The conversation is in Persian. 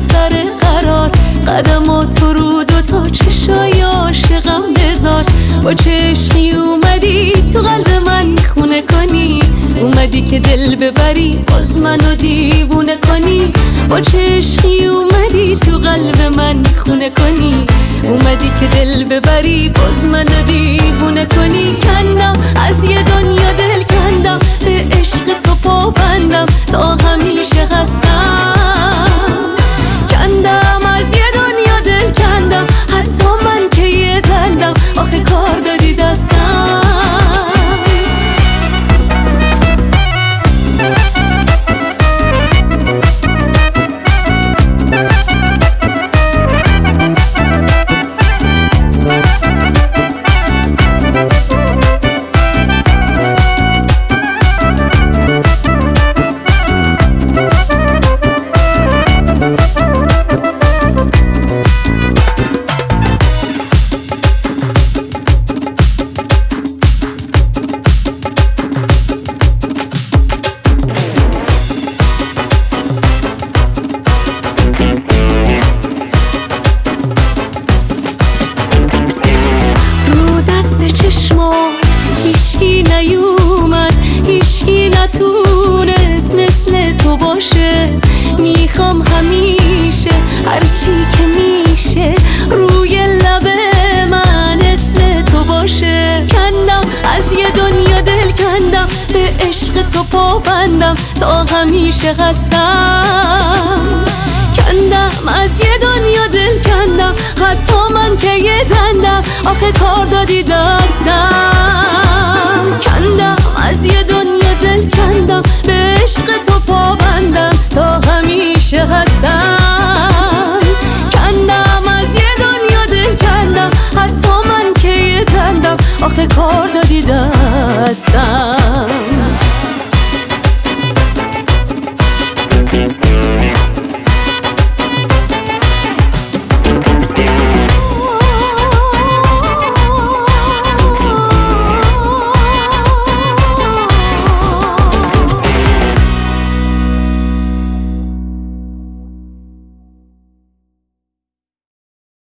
سر قرار، قدماتو رو دوتا چشای عاشقم بذار. با چشمی اومدی تو قلب من خونه کنی، اومدی که دل ببری باز منو دیوونه کنی. با چشمی اومدی تو قلب من خونه کنی، اومدی که دل ببری باز منو دیوونه کنی. کندم از یه دنیا دل کندم، به عشق تو پابندم تا همیشه هستم. کندم از یه دنیا دل کندم، حتی من که یه دندم آخه کار دادی دستم. هیچکی نیومد، هیچکی نتونست مثل تو باشه. میخوام همیشه هرچی که میشه روی لب من اسم تو باشه. کندم از یه دنیا دل کندم، به عشق تو پابندم تا همیشه هستم. کندم از یه دنیا دل کندم، حتی من که یه دندم آخه کار دادی دستم.